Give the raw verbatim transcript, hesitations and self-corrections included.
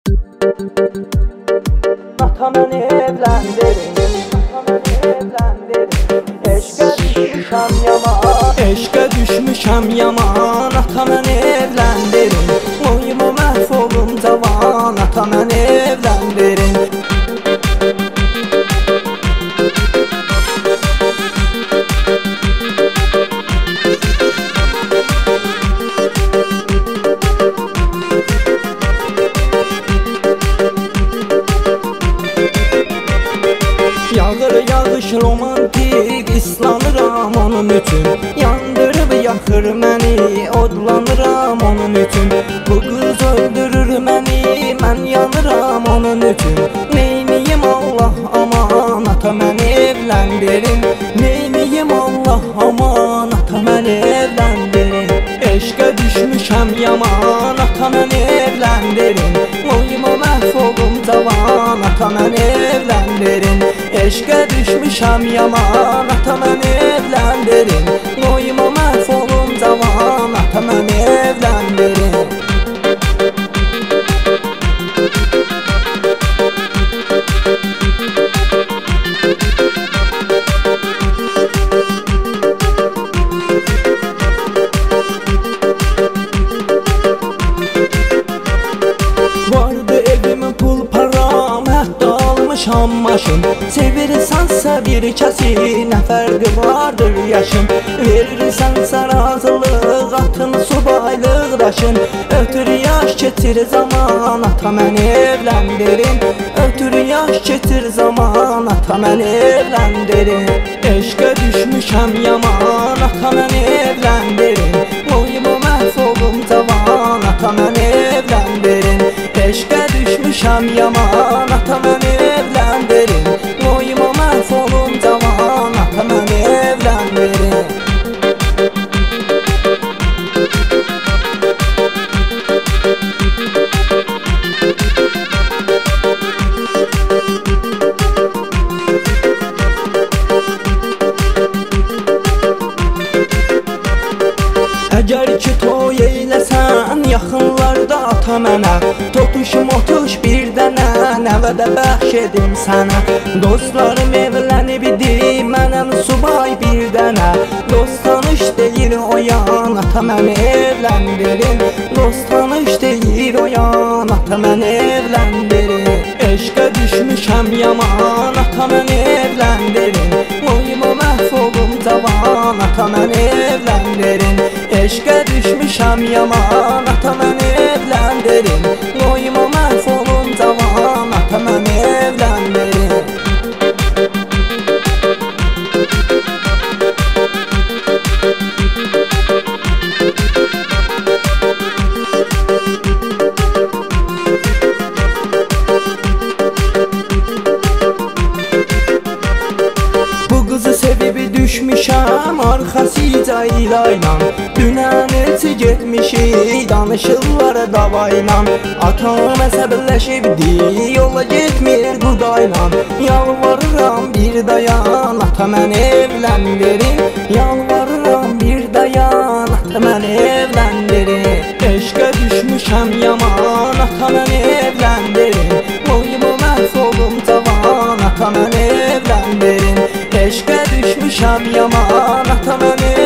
Ata məni evləndirin, ata məni evləndirin. Eşqə düşmüşəm yaman, eşqə düşmüşəm yaman. Ata məni evləndirin, oyumu məhv olum cavan. Ata məni evləndirin. Yağır yağış romantik, islanıram onun üçün. Yandırıb yaxır məni, odlanıram onun üçün. Bu qız öldürür məni, mən yanıram onun üçün. Neyniyim Allah aman, ata məni evləndirin. Neyniyim Allah aman, ata məni evləndirin. Eşqə düşmüşəm yaman, ata məni evləndirin. Oyumu məhv olum cavan, ata məni evləndirin. Eşqə düşmüşəm yaman, ata məni evləndirin. Oyumu məhv olum cavan, ata məni evləndirin. Vardı evimin pul param, hətta almışam maşın. Sevirsənsə bir kəsi, nə fərqi vardır yaşın. Verirsənsə razılıq, atın subaylıq daşın. Ötür yaş keçir zaman, ata məni evləndirin. Ötür yaş keçir zaman, ata məni evləndirin. Eşqə düşmüşəm yaman, ata məni evləndirin. Oyumu məhv olum cavan, ata məni evləndirin. Eşqə düşmüşəm yaman, ata məni evləndirin. Oyumu məhv olum cavan, ata məni evləndirin. Əgər ki toy eyləsən, yaxınlarda ata mənə. Totuş motuş bir dənə, nəvədə bəxş edim sənə. Dostlarım evlənibdi, mənəm subay bir dənə. Dost tanış deyir o yan, ata məni evləndirin. Dost tanış deyir o yan, ata məni evləndirin. Eşqə düşmüşəm yaman, ata məni evləndirin. Oyumu məhv olum cavan, ata məni evləndirin. Eşqə düşmüşəm yaman, ata məni evləndirin. Oyumu məhv olum cavan, ata məni evləndirin. Bu qızı sevib düşmüşəm, arxasıca ilayla. Dünən elçi getmişik, danışırlar davayla. Atam əsəbləşibdi, yola getmir qudayla. Yalvarıram bir dayan, ata məni evləndirin. Yalvarıram bir dayan, ata məni evləndirin. Eşqə düşmüşəm yaman, ata məni evləndirin. Oyumu məhv olum cavan, ata məni evləndirin. Eşqə düşmüşəm yaman, ata məni